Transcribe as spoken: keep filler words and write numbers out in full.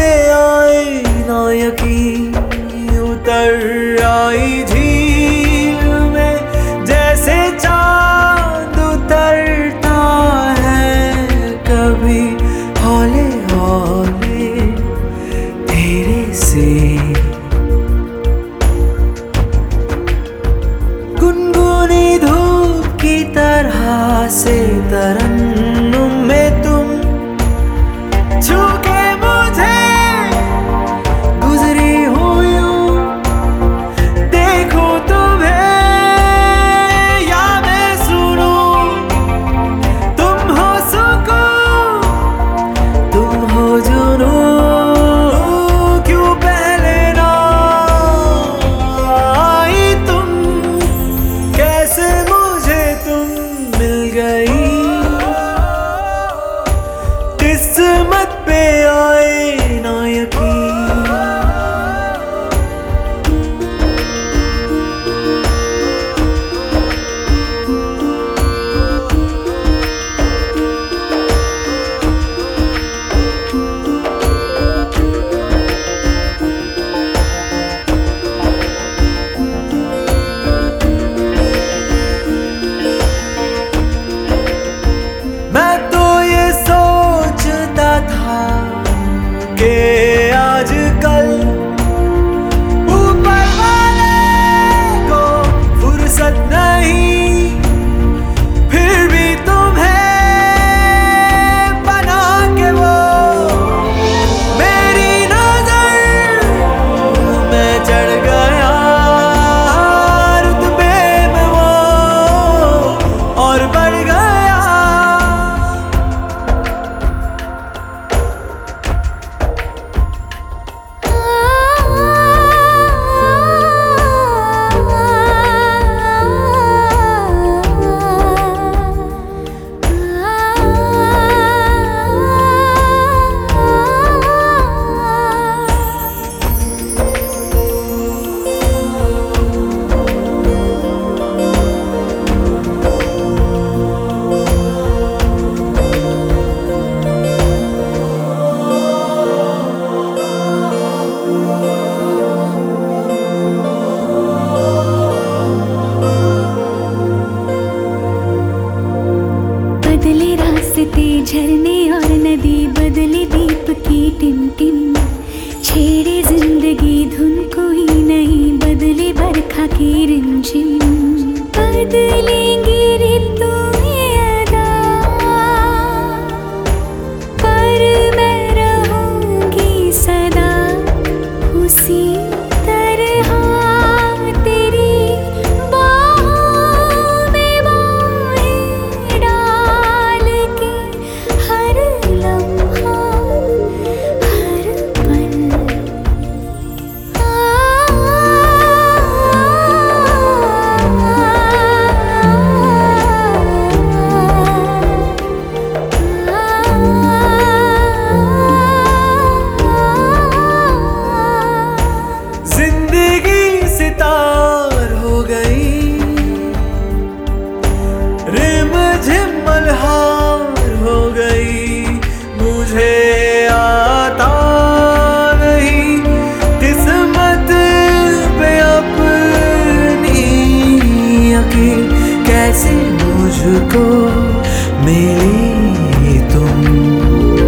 पे आए ना यकीन, उतर आई झील में जैसे चांद उतरता है कभी हौले हौले तेरे से। गुनगुनी धूप की तरह से तरन्नुम में तुम छू के मुझे गुजरी हो यूं, देखो तुम्हें या मैं सुनूं, तुम हो सुकून तुम हो जुनूं, क्यों पहले ना आई तुम, कैसे मुझे तुम मिल गई, किस्मत पे आए ना यकीन। मैं तो ये सोचता था कि आजकल ऊपर वाले को फुर्सत नहीं, फिर भी तुम्हें बना के वो मेरी नजर में चढ़ गया, रुतबे में वो और बढ़ गया। बदले रास्ते झरने और नदी, बदले दीप की टिमटिम, छेड़े जिंदगी धुन कोई नहीं, बदले बरखा की रिमझिम, बदलेंगी ऋतुएं अदा, पर मैं रहूंगी सदा उसी तरह तेरी बाहों में बाहें डाल के, हर लम्हा हर पल। जिंदगी सितार हो गई, रिमझिम मल्हार हो गई, मुझे आता नहीं किस्मत पे अपनी यकीन, कैसे मुझको मिली तुम।